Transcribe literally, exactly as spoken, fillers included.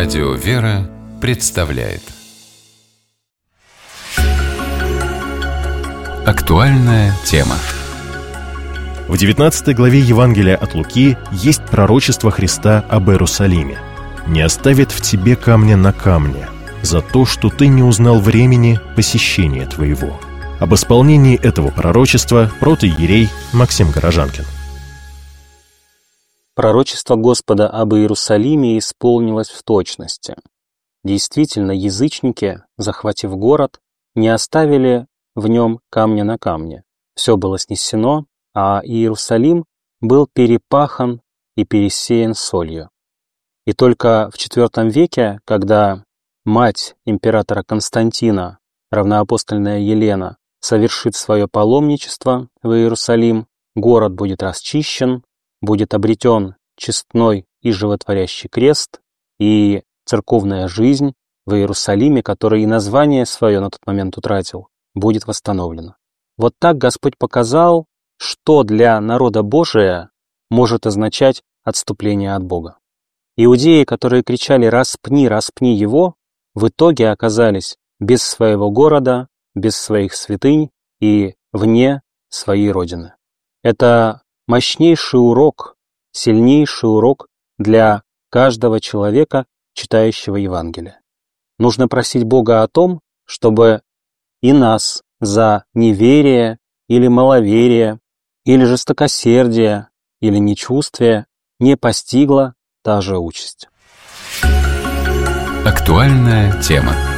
Радио «Вера» представляет Актуальная тема. В девятнадцатой главе Евангелия от Луки есть пророчество Христа об Иерусалиме. «Не оставит в тебе камня на камне за то, что ты не узнал времени посещения твоего». Об исполнении этого пророчества протоиерей Максим Горожанкин. Пророчество Господа об Иерусалиме исполнилось в точности. Действительно, язычники, захватив город, не оставили в нем камня на камне. Все было снесено, а Иерусалим был перепахан и пересеян солью. И только в четвертом веке, когда мать императора Константина, равноапостольная Елена, совершит свое паломничество в Иерусалим, город будет расчищен, будет обретен честной и животворящий крест, и церковная жизнь в Иерусалиме, который и название свое на тот момент утратил, будет восстановлена. Вот так Господь показал, что для народа Божия может означать отступление от Бога. Иудеи, которые кричали «распни, распни его», в итоге оказались без своего города, без своих святынь и вне своей родины. Это мощнейший урок, сильнейший урок для каждого человека, читающего Евангелие. Нужно просить Бога о том, чтобы и нас за неверие или маловерие, или жестокосердие, или нечувствие не постигла та же участь. Актуальная тема.